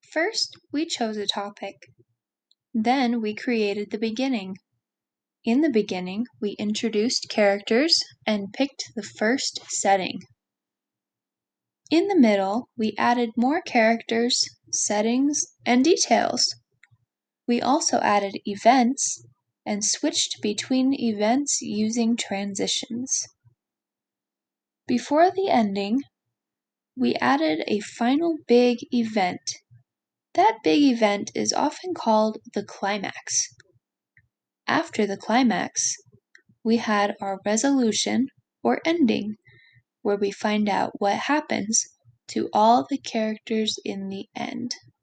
First, we chose a topic. Then we created the beginning. In the beginning, we introduced characters and picked the first setting. In the middle, we added more characters, settings, and details. We also added events and switched between events using transitions. Before the ending, we added a final big event. That big event is often called the climax. After the climax, we had our resolution or ending, where we find out what happens to all the characters in the end.